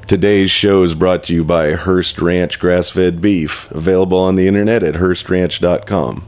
Today's show is brought to you by Hearst Ranch Grass-Fed Beef, available on the internet at HearstRanch.com.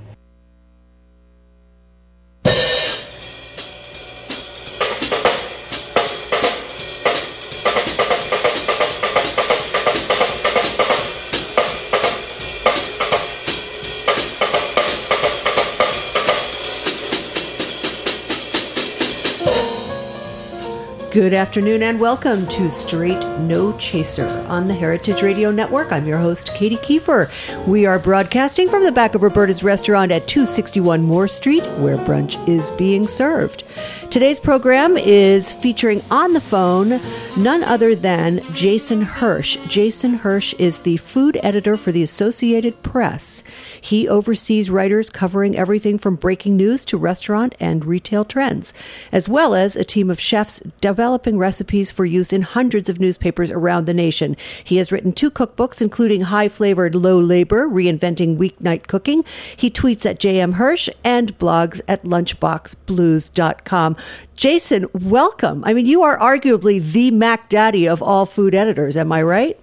Good afternoon and welcome to Straight No Chaser on the Heritage Radio Network. I'm your host, Katie Kiefer. We are broadcasting from the back of Roberta's Restaurant at 261 Moore Street, where brunch is being served. Today's program is featuring on the phone none other than Jason Hirsch. Jason Hirsch is the food editor for the Associated Press. He oversees writers covering everything from breaking news to restaurant and retail trends, as well as a team of chefs developing recipes for use in hundreds of newspapers around the nation. He has written 2 cookbooks, including High-Flavored Low Labor, Reinventing Weeknight Cooking. He tweets at JM Hirsch and blogs at lunchboxblues.com. Jason, welcome. I mean, you are arguably the Mac Daddy of all food editors. Am I right?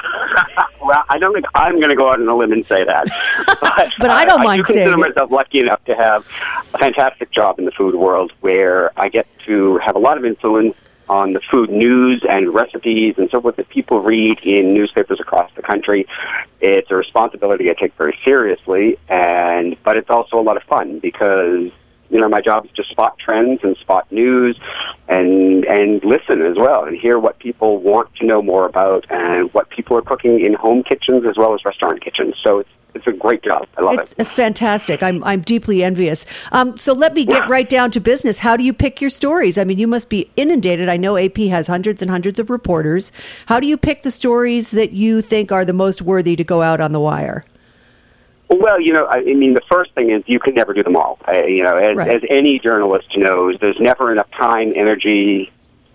Well, I don't think I'm going to go out on a limb and say that. But I don't mind saying it. I consider myself lucky enough to have a fantastic job in the food world where I get to have a lot of influence on the food news and recipes and so forth that people read in newspapers across the country. It's a responsibility I take very seriously, but it's also a lot of fun because my job is to spot trends and spot news and listen as well and hear what people want to know more about and what people are cooking in home kitchens as well as restaurant kitchens. So it's a great job. I love it. It's fantastic. I'm deeply envious. So let me get right down to business. How do you pick your stories? I mean, you must be inundated. I know AP has hundreds and hundreds of reporters. How do you pick the stories that you think are the most worthy to go out on the wire? Well, the first thing is you can never do them all. As any journalist knows, there's never enough time, energy,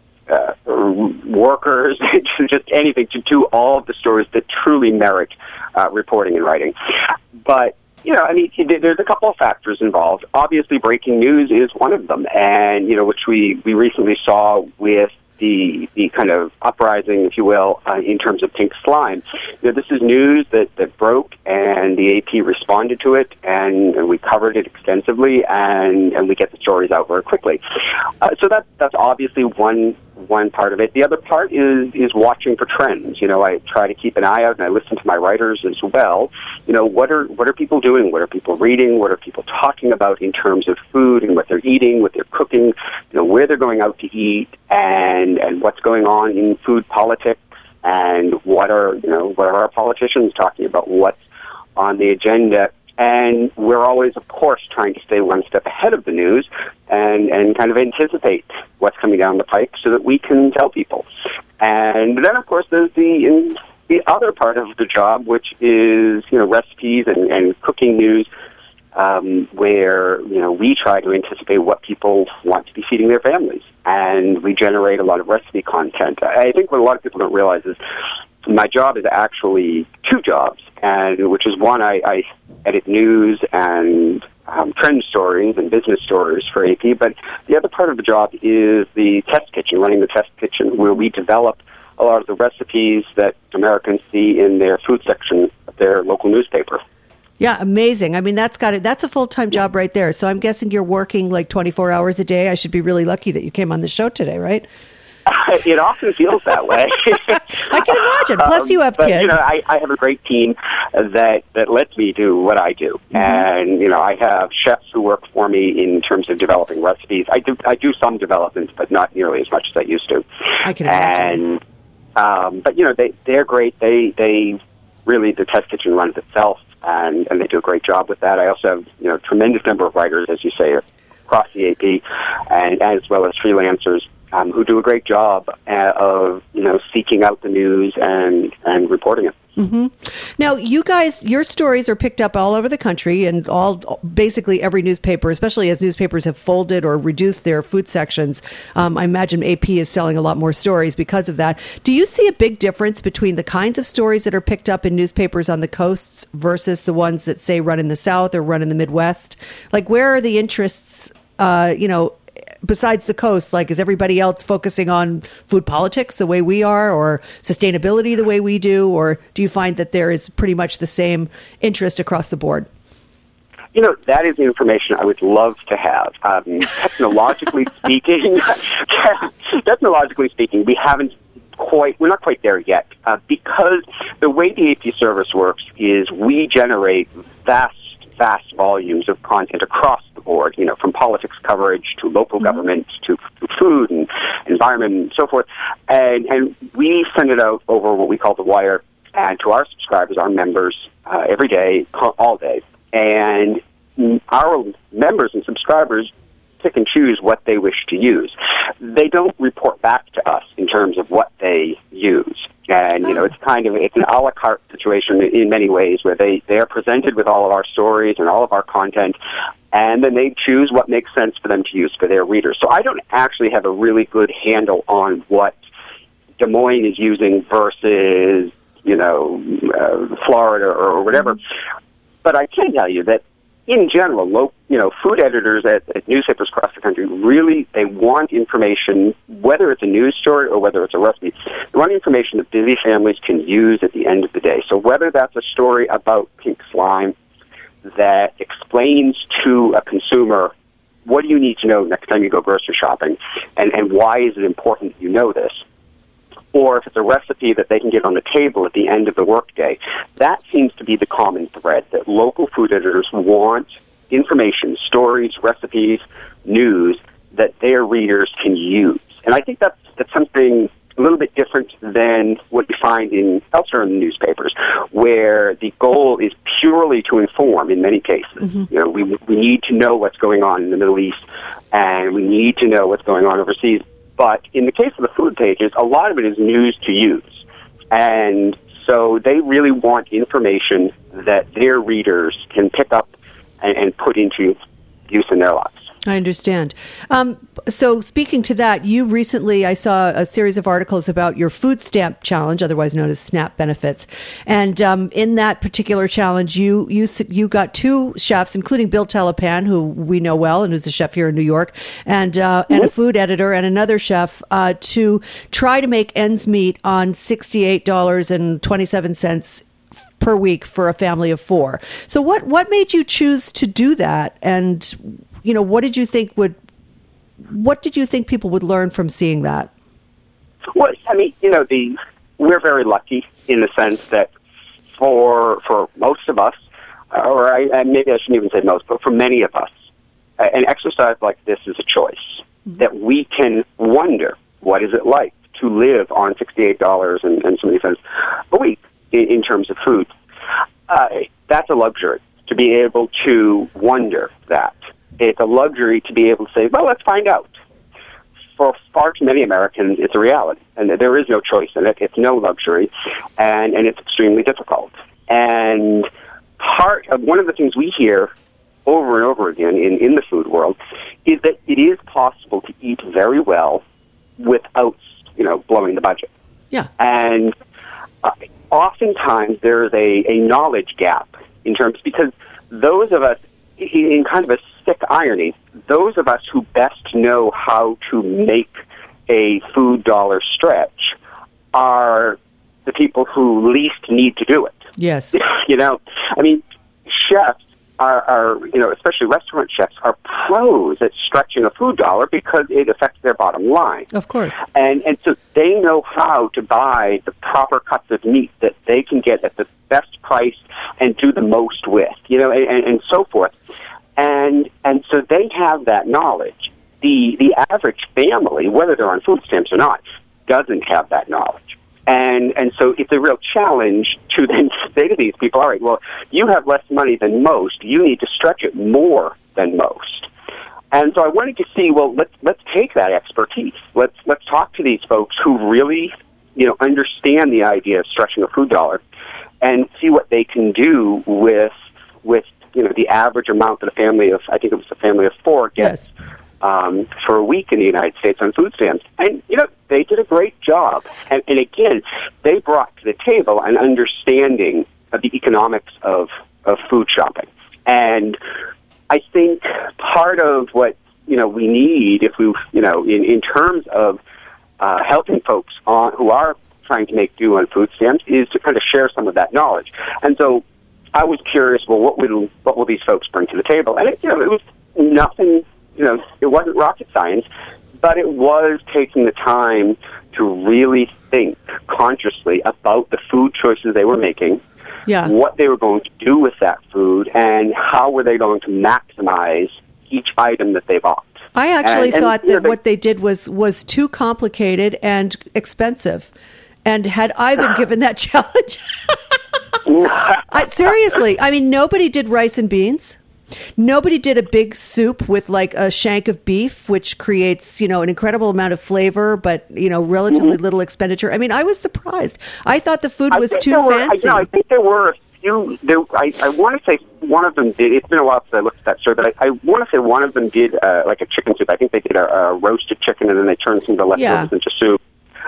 workers, just anything to do all of the stories that truly merit reporting and writing. But, there's a couple of factors involved. Obviously, breaking news is one of them, and, which we recently saw with the kind of uprising, if you will, in terms of pink slime. This is news that broke, and the AP responded to it, and we covered it extensively, and we get the stories out very quickly. So that's obviously one part of it. The other part is watching for trends. I try to keep an eye out, and I listen to my writers as well. What are people doing? What are people reading? What are people talking about in terms of food and what they're eating, what they're cooking? Where they're going out to eat, and what's going on in food politics, and what are our politicians talking about? What's on the agenda? And we're always, of course, trying to stay one step ahead of the news and kind of anticipate what's coming down the pike so that we can tell people. And then, of course, there's the other part of the job, which is, recipes and cooking news, where, we try to anticipate what people want to be feeding their families. And we generate a lot of recipe content. I think what a lot of people don't realize is my job is actually 2 jobs, and which is one, I edit news and trend stories and business stories for AP, but the other part of the job is the test kitchen, running the test kitchen, where we develop a lot of the recipes that Americans see in their food section of their local newspaper. Yeah, amazing. I mean, that's a full-time job right there. So I'm guessing you're working like 24 hours a day. I should be really lucky that you came on the show today, right? It often feels that way. I can imagine. Plus, you have kids. I have a great team that lets me do what I do, and I have chefs who work for me in terms of developing recipes. I do some development, but not nearly as much as I used to. I can imagine. And but they're great. They really, the test kitchen runs itself, and they do a great job with that. I also have a tremendous number of writers, as you say, across the AP, and as well as freelancers. Who do a great job of seeking out the news and reporting it. Mm-hmm. Now, you guys, your stories are picked up all over the country and basically every newspaper, especially as newspapers have folded or reduced their food sections. I imagine AP is selling a lot more stories because of that. Do you see a big difference between the kinds of stories that are picked up in newspapers on the coasts versus the ones that, say, run in the South or run in the Midwest? Like, where are the interests, besides the coast, like, is everybody else focusing on food politics the way we are, or sustainability the way we do, or do you find that there is pretty much the same interest across the board? That is information I would love to have. Technologically speaking, we're not quite there yet, because the way the AP service works is we generate vast volumes of content across the board, from politics coverage to local government to food and environment and so forth. And we send it out over what we call the wire, and to our subscribers, our members, every day, all day. And our members and subscribers pick and choose what they wish to use. They don't report back to us in terms of what they use. And, it's an a la carte situation in many ways, where they are presented with all of our stories and all of our content, and then they choose what makes sense for them to use for their readers. So I don't actually have a really good handle on what Des Moines is using versus, Florida or whatever. But I can tell you that in general, food editors at newspapers across the country really, they want information, whether it's a news story or whether it's a recipe. They want information that busy families can use at the end of the day. So whether that's a story about pink slime that explains to a consumer, what do you need to know next time you go grocery shopping, and why is it important that you know this? Or if it's a recipe that they can get on the table at the end of the workday. That seems to be the common thread, that local food editors want information, stories, recipes, news that their readers can use. And I think that's something a little bit different than what you find elsewhere in the newspapers, where the goal is purely to inform in many cases. We need to know what's going on in the Middle East, and we need to know what's going on overseas. But in the case of the food pages, a lot of it is news to use. And so they really want information that their readers can pick up and put into use in their lives. I understand. So speaking to that, you recently, I saw a series of articles about your food stamp challenge, otherwise known as SNAP benefits. And in that particular challenge, you got two chefs, including Bill Telepan, who we know well and who's a chef here in New York, and a food editor and another chef to try to make ends meet on $68.27 per week for a family of four. So what made you choose to do that? And what did you think people would learn from seeing that? Well, we're very lucky in the sense that for most of us, or maybe I shouldn't even say most, but for many of us, an exercise like this is a choice, that we can wonder, what is it like to live on $68 and so many cents a week in terms of food? That's a luxury, to be able to wonder that. It's a luxury to be able to say, well, let's find out. For far too many Americans, it's a reality, and there is no choice in it. It's no luxury, and it's extremely difficult. And one of the things we hear over and over again in the food world is that it is possible to eat very well without, blowing the budget. Yeah. And oftentimes there's a knowledge gap in terms, because those of us, in kind of a sick irony, those of us who best know how to make a food dollar stretch are the people who least need to do it. Yes. Chefs are especially restaurant chefs, are pros at stretching a food dollar because it affects their bottom line. Of course. And so they know how to buy the proper cuts of meat that they can get at the best price and do the most with, and so forth. And so they have that knowledge. The average family, whether they're on food stamps or not, doesn't have that knowledge. And so it's a real challenge to then say to these people, all right, well, you have less money than most. You need to stretch it more than most. And so I wanted to see, well, let's take that expertise. Let's talk to these folks who really, understand the idea of stretching a food dollar, and see what they can do with the average amount that a family of, I think it was a family of four, gets for a week in the United States on food stamps. And, they did a great job. And again, they brought to the table an understanding of the economics of food shopping. And I think part of what we need if we, in terms of helping folks who are trying to make do on food stamps is to kind of share some of that knowledge. And so I was curious, well, what will these folks bring to the table? And it was nothing, it wasn't rocket science, but it was taking the time to really think consciously about the food choices they were making, what they were going to do with that food, and how were they going to maximize each item that they bought. I actually thought that what they did was too complicated and expensive. And had I been given that challenge, seriously, I mean, nobody did rice and beans. Nobody did a big soup with like a shank of beef, which creates, an incredible amount of flavor, but, relatively little expenditure. I mean, I was surprised. I thought the food was too fancy. I think there were a few. I want to say one of them did. It's been a while since I looked at that story, but I want to say one of them did like a chicken soup. I think they did a roasted chicken, and then they turned some of the leftovers into soup.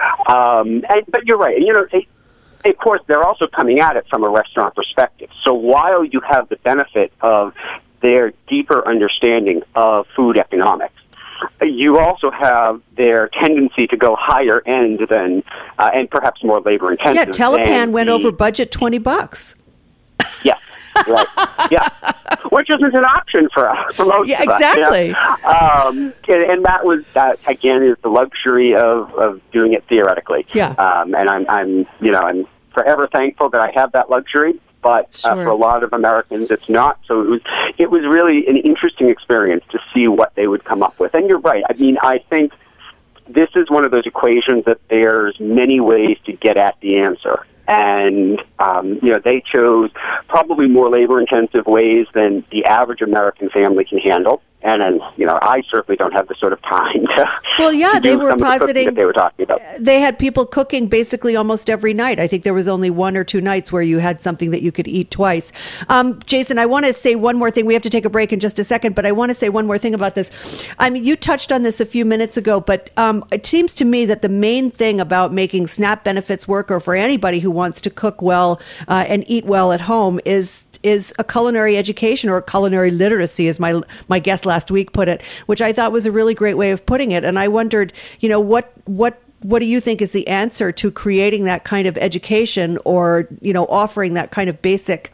But you're right. Of course, they're also coming at it from a restaurant perspective. So while you have the benefit of their deeper understanding of food economics, you also have their tendency to go higher end than, and perhaps more labor intensive. Yeah, Telepan went over budget $20. Yeah. Right. Yeah. Which isn't an option for most of us. Yeah, exactly. And that again is the luxury of doing it theoretically. Yeah. And I'm forever thankful that I have that luxury. But for a lot of Americans, it's not. So it was really an interesting experience to see what they would come up with. And you're right. I mean, I think this is one of those equations that there's many ways to get at the answer. And, they chose probably more labor-intensive ways than the average American family can handle. And then, I certainly don't have the sort of time to. Well, yeah, they were positing that they were talking about. They had people cooking basically almost every night. I think there was only 1 or 2 nights where you had something that you could eat twice. Jason, I want to say one more thing. We have to take a break in just a second, but I want to say one more thing about this. I mean, you touched on this a few minutes ago, but it seems to me that the main thing about making SNAP benefits work, or for anybody who wants to cook well and eat well at home, is a culinary education, or a culinary literacy, as my guest last week put it, which I thought was a really great way of putting it. And I wondered, what do you think is the answer to creating that kind of education, or, offering that kind of basic,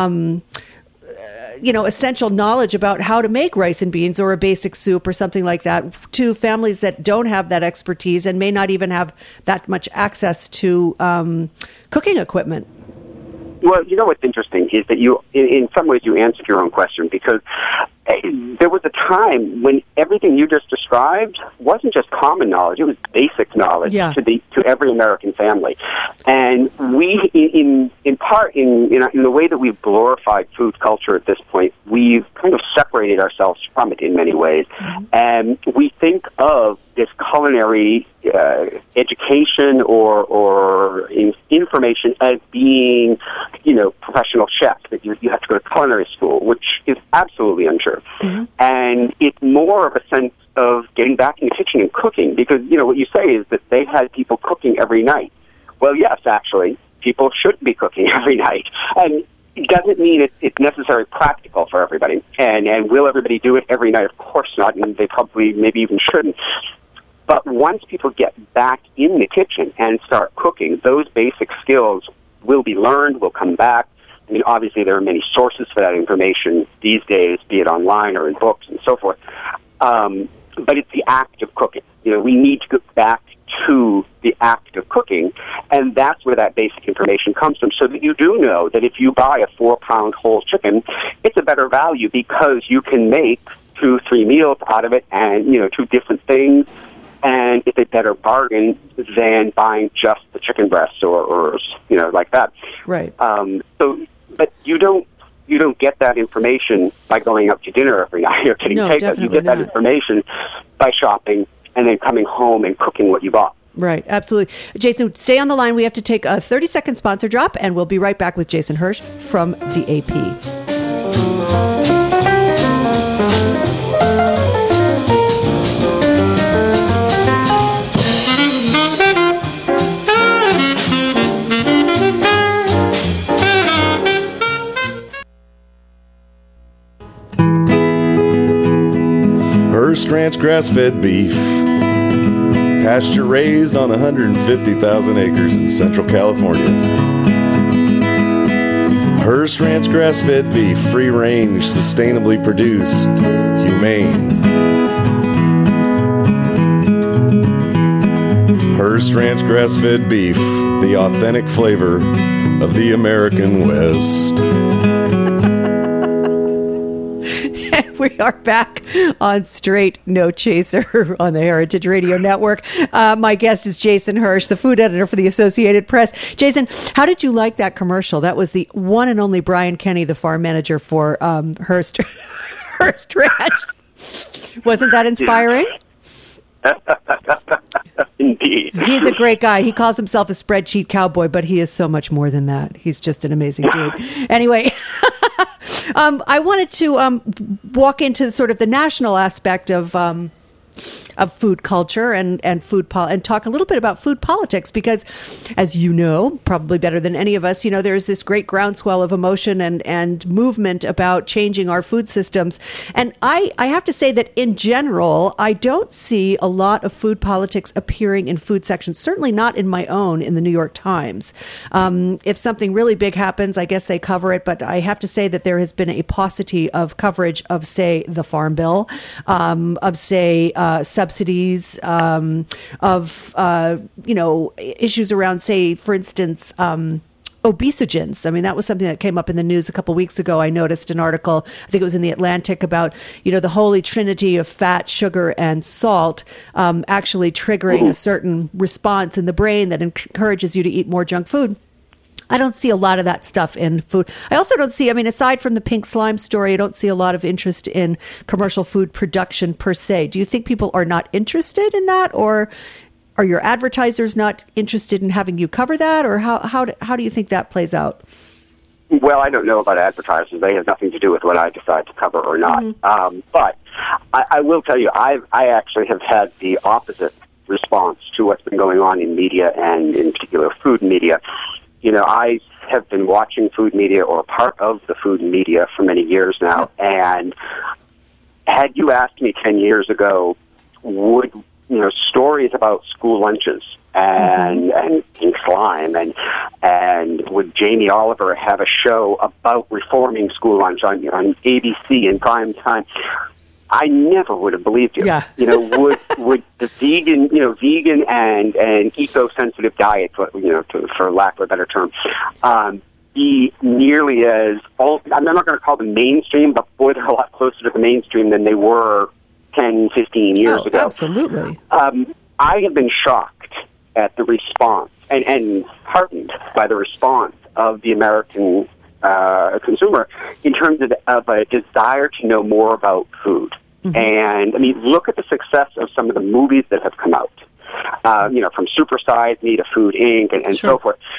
essential knowledge about how to make rice and beans or a basic soup or something like that to families that don't have that expertise and may not even have that much access to cooking equipment? Well, what's interesting is that you, in some ways, you answered your own question, because there was a time when everything you just described wasn't just common knowledge; it was basic knowledge to every American family. And we, in part, in the way that we've glorified food culture at this point, we've kind of separated ourselves from it in many ways, and we think of this culinary education or information as being, professional chefs, that you have to go to culinary school, which is absolutely untrue. And it's more of a sense of getting back in the kitchen and cooking, because, what you say is that they had people cooking every night. Well, yes, actually, people should be cooking every night. And it doesn't mean it's necessarily practical for everybody. And will everybody do it every night? Of course not, and they probably maybe even shouldn't. But once people get back in the kitchen and start cooking, those basic skills will be learned, will come back. I mean, obviously there are many sources for that information these days, be it online or in books and so forth. But it's the act of cooking. We need to get back to the act of cooking, and that's where that basic information comes from, so that you do know that if you buy a 4-pound whole chicken, it's a better value because you can make 2-3 meals out of it, and 2 different things. And it's a better bargain than buying just the chicken breasts or like that. Right. But you don't get that information by going out to dinner every night or getting takeout. You get that information by shopping and then coming home and cooking what you bought. Right, absolutely. Jason, stay on the line. We have to take a 30-second sponsor drop, and we'll be right back with Jason Hirsch from the AP. Hearst Ranch grass-fed beef, pasture raised on 150,000 acres in Central California. Hearst Ranch grass-fed beef, free range, sustainably produced, humane. Hearst Ranch grass-fed beef, the authentic flavor of the American West. We are back on Straight No Chaser on the Heritage Radio Network. My guest is Jason Hirsch, the food editor for the Associated Press. Jason, how did you like that commercial? That was the one and only Brian Kenny, the farm manager for Hearst Ranch. Wasn't that inspiring? Indeed. He's a great guy. He calls himself a spreadsheet cowboy, but he is so much more than that. He's just an amazing dude. Anyway, I wanted to walk into sort of the national aspect of food culture and talk a little bit about food politics, because, as you know, probably better than any of us, there's this great groundswell of emotion and movement about changing our food systems. And I have to say that in general, I don't see a lot of food politics appearing in food sections, certainly not in my own in the New York Times. If something really big happens, I guess they cover it. But I have to say that there has been a paucity of coverage of, say, the Farm Bill, of, say, subsidies, of issues around, say, for instance, obesogens. I mean, that was something that came up in the news a couple of weeks ago. I noticed an article, I think it was in The Atlantic, about, the holy trinity of fat, sugar, and salt actually triggering a certain response in the brain that encourages you to eat more junk food. I don't see a lot of that stuff in food. I also don't see, aside from the pink slime story, I don't see a lot of interest in commercial food production per se. Do you think people are not interested in that, or are your advertisers not interested in having you cover that, or how do you think that plays out? Well, I don't know about advertisers. They have nothing to do with what I decide to cover or not. Mm-hmm. But I will tell you, I actually have had the opposite response to what's been going on in media, and in particular food media. I have been watching food media, or part of the food media, for many years now. And had you asked me 10 years ago, would stories about school lunches and pink slime and would Jamie Oliver have a show about reforming school lunch on ABC in prime time? I never would have believed you. Yeah. Would the vegan and eco-sensitive diet, for lack of a better term, be nearly as, I'm not going to call them mainstream, but boy, they're a lot closer to the mainstream than they were 10, 15 years ago. Absolutely. I have been shocked at the response and heartened by the response of the American consumer in terms of a desire to know more about food. Mm-hmm. And, look at the success of some of the movies that have come out, from Super Size Me to Food Inc. and Sure. so forth.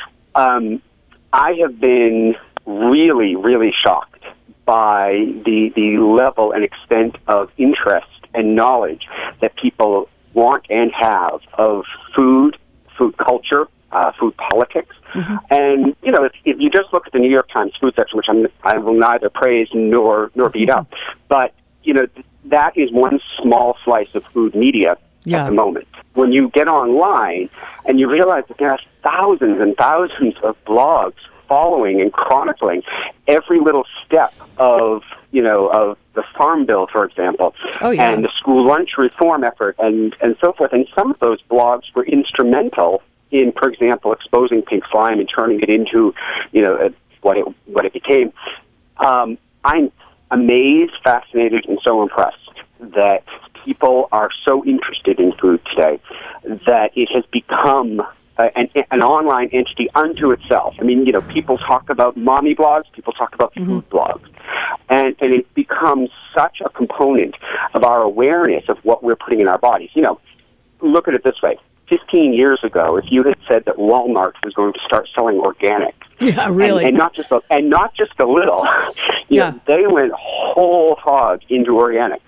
I have been really, really shocked by the level and extent of interest and knowledge that people want and have of food culture, food politics. Mm-hmm. And, if you just look at the New York Times food section, which I will neither praise nor beat up, but, that is one small slice of food media at the moment. When you get online and you realize that there are thousands and thousands of blogs following and chronicling every little step of the Farm Bill, for example, and the school lunch reform effort and so forth. And some of those blogs were instrumental in, for example, exposing pink slime and turning it into, what it became. I'm amazed, fascinated, and so impressed that people are so interested in food today that it has become an online entity unto itself. People talk about mommy blogs, people talk about food blogs, and it becomes such a component of our awareness of what we're putting in our bodies. Look at it this way. 15 years ago, if you had said that Walmart was going to start selling organic, really, and not just a little, they went whole hog into organic.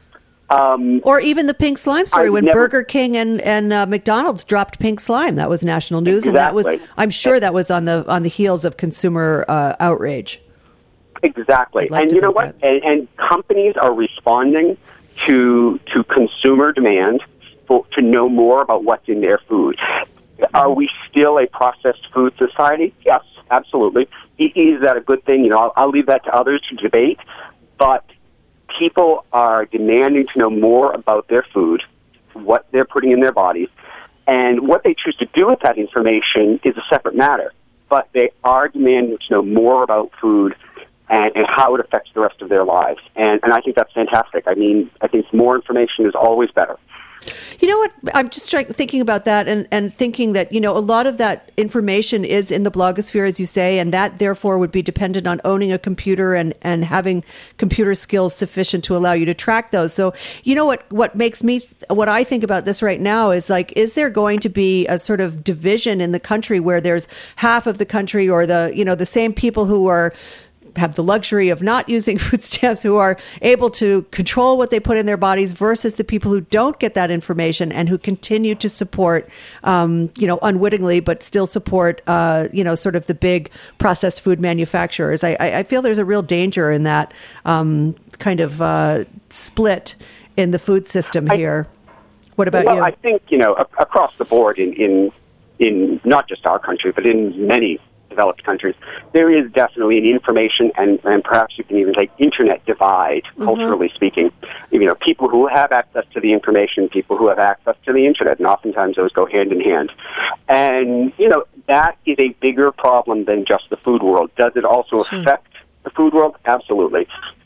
Or even the pink slime story when Burger King and McDonald's dropped pink slime. That was national news, exactly. And that was, I'm sure, that was on the heels of consumer outrage. Exactly, and you know what? And companies are responding to consumer demand to know more about what's in their food. Are we still a processed food society? Yes, absolutely. Is that a good thing? You know, I'll leave that to others to debate. But people are demanding to know more about their food, what they're putting in their bodies, and what they choose to do with that information is a separate matter. But they are demanding to know more about food and how it affects the rest of their lives. And I think that's fantastic. I mean, I think more information is always better. You know what? I'm just thinking about that and thinking that, you know, a lot of that information is in the blogosphere, as you say, and that therefore would be dependent on owning a computer and having computer skills sufficient to allow you to track those. So, you know, what makes me, what I think about this right now is like, is there going to be a sort of division in the country where there's half of the country or the same people who have the luxury of not using food stamps, who are able to control what they put in their bodies, versus the people who don't get that information and who continue to support, unwittingly, but still support, sort of the big processed food manufacturers. I feel there's a real danger in that kind of split in the food system here. What about you? Well, I think, across the board in not just our country, but in many developed countries, there is definitely an information and perhaps you can even say internet divide, culturally speaking. People who have access to the information, people who have access to the internet, and oftentimes those go hand in hand. And, that is a bigger problem than just the food world. Does it also affect the food world? Absolutely.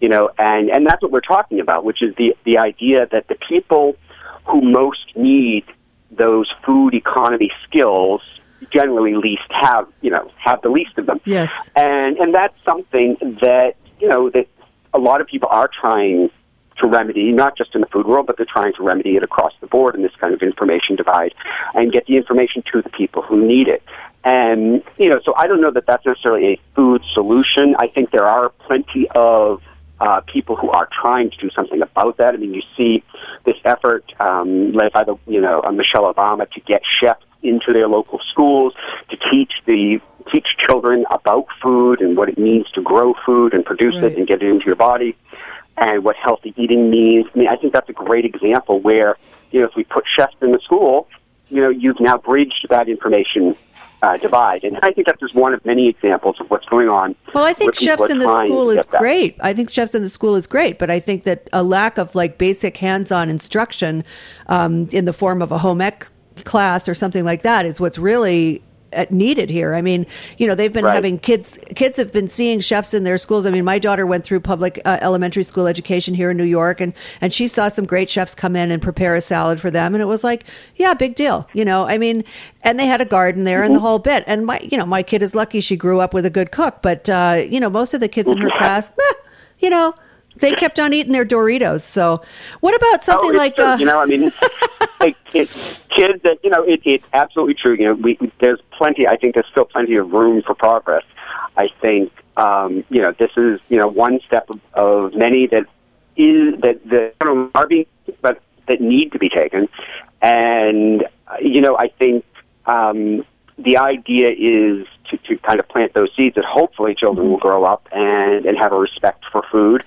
And that's what we're talking about, which is the idea that the people who most need those food economy skills generally have the least of them. Yes. And that's something that, that a lot of people are trying to remedy, not just in the food world, but they're trying to remedy it across the board in this kind of information divide and get the information to the people who need it. And, so I don't know that that's necessarily a food solution. I think there are plenty of people who are trying to do something about that. I mean, you see this effort led by Michelle Obama to get chefs into their local schools to teach children about food and what it means to grow food and produce it and get it into your body, and what healthy eating means. I mean, I think that's a great example where, if we put chefs in the school, you've now bridged that information divide. And I think that's just one of many exampps of what's going on. Well, I think chefs in the school is great. I think chefs in the school is great, but I think that a lack of basic hands-on instruction in the form of a home ec class or something like that is what's really needed here. I mean, they've been having kids have been seeing chefs in their schools. I mean, my daughter went through public elementary school education here in New York, and she saw some great chefs come in and prepare a salad for them. And it was like, yeah, big deal. I mean, and they had a garden there and the whole bit. And my kid is lucky she grew up with a good cook, but, most of the kids in her class, they kept on eating their Doritos. So what about something like... it's kids that, it's absolutely true. There's plenty, I think there's still plenty of room for progress. I think, this is, one step of many that are being, but that need to be taken. And, I think the idea is to kind of plant those seeds that hopefully children will grow up and have a respect for food.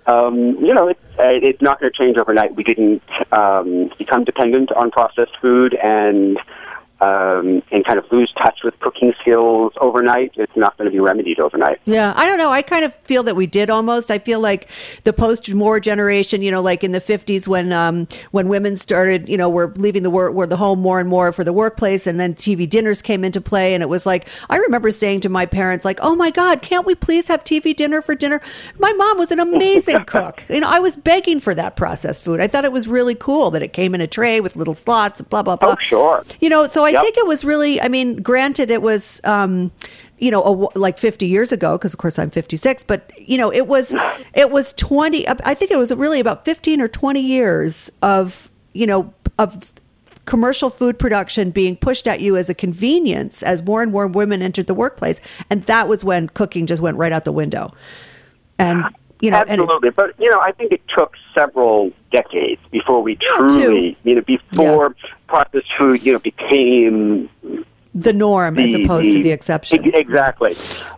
It's not going to change overnight. We didn't become dependent on processed food and kind of lose touch with cooking skills overnight. It's not going to be remedied overnight. Yeah, I don't know. I kind of feel that we did almost. I feel like the post-war generation, like in the 50s when women started, were leaving the home more and more for the workplace, and then TV dinners came into play, and it was like, I remember saying to my parents, like, oh my God, can't we please have TV dinner for dinner? My mom was an amazing cook. I was begging for that processed food. I thought it was really cool that it came in a tray with little slots, blah, blah, blah. Oh, sure. So I think it was really, granted it was, like 50 years ago, because of course I'm 56, but, it was 20, I think it was really about 15 or 20 years of commercial food production being pushed at you as a convenience as more and more women entered the workplace. And that was when cooking just went right out the window. And, absolutely. But, I think it took several decades before we truly, before processed food, became the norm as opposed to the exception. Exactly.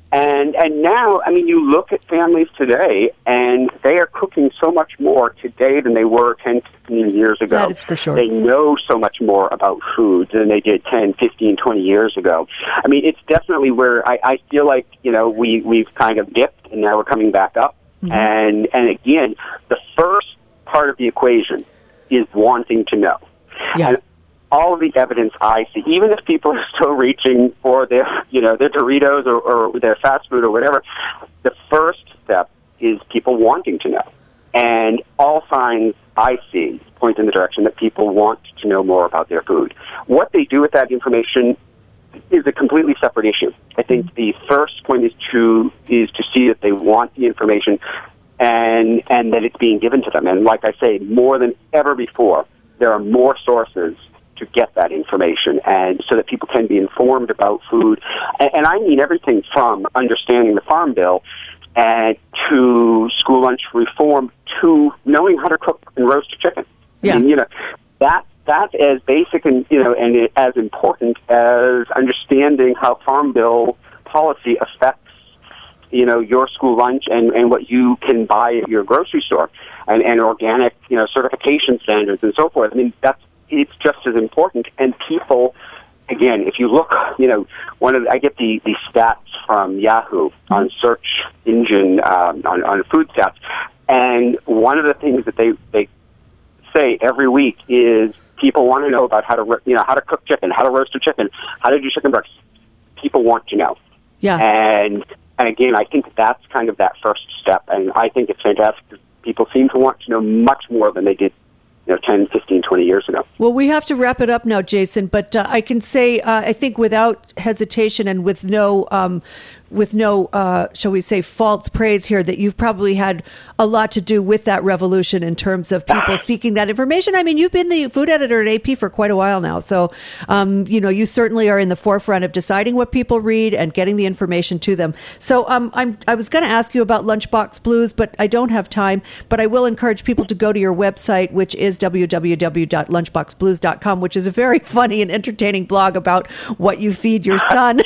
And now, I mean, you look at families today, and they are cooking so much more today than they were 10, 15 years ago. That is for sure. They know so much more about food than they did 10, 15, 20 years ago. I mean, it's definitely where I feel like, we've kind of dipped, and now we're coming back up. Mm-hmm. And again, the first part of the equation is wanting to know. Yeah. And all of the evidence I see, even if people are still reaching for their Doritos or their fast food or whatever, the first step is people wanting to know. And all signs I see point in the direction that people want to know more about their food. What they do with that information is a completely separate issue. I think the first point is to see that they want the information and that it's being given to them. And like I say, more than ever before, there are more sources to get that information, and so that people can be informed about food. And I mean everything from understanding the Farm Bill and to school lunch reform to knowing how to cook and roast chicken. Yeah. I mean, that's as basic and as important as understanding how Farm Bill policy affects your school lunch and what you can buy at your grocery store and organic certification standards and so forth. I mean, it's just as important. And people, again, if you look, I get the stats from Yahoo on search engine on food stats, and one of the things that they say every week is people want to know about how to cook chicken, how to roast a chicken, how to do chicken breasts. People want to know. Yeah. And again, I think that's kind of that first step, and I think it's fantastic. People seem to want to know much more than they did 10, 15, 20 years ago. Well, we have to wrap it up now, Jason, but I can say, I think without hesitation and with no, shall we say, false praise here, that you've probably had a lot to do with that revolution in terms of people seeking that information. I mean, you've been the food editor at AP for quite a while now. So, you certainly are in the forefront of deciding what people read and getting the information to them. So I was going to ask you about Lunchbox Blues, but I don't have time. But I will encourage people to go to your website, which is www.lunchboxblues.com, which is a very funny and entertaining blog about what you feed your son.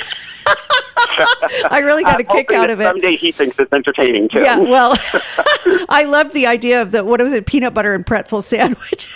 I really got a kick out of it. Someday he thinks it's entertaining too. Yeah, well, I loved the idea of peanut butter and pretzel sandwich.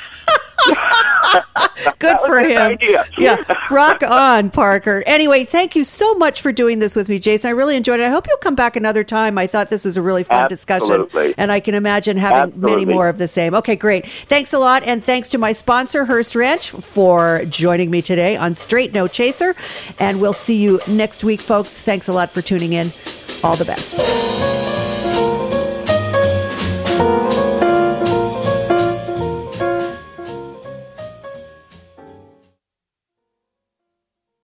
Good for him. Idea. Yeah, rock on, Parker. Anyway, thank you so much for doing this with me, Jason. I really enjoyed it. I hope you'll come back another time. I thought this was a really fun discussion, and I can imagine having many more of the same. Okay, great. Thanks a lot, and thanks to my sponsor, Hearst Ranch, for joining me today on Straight No Chaser, and we'll see you next week, folks. Thanks a lot for tuning in. All the best.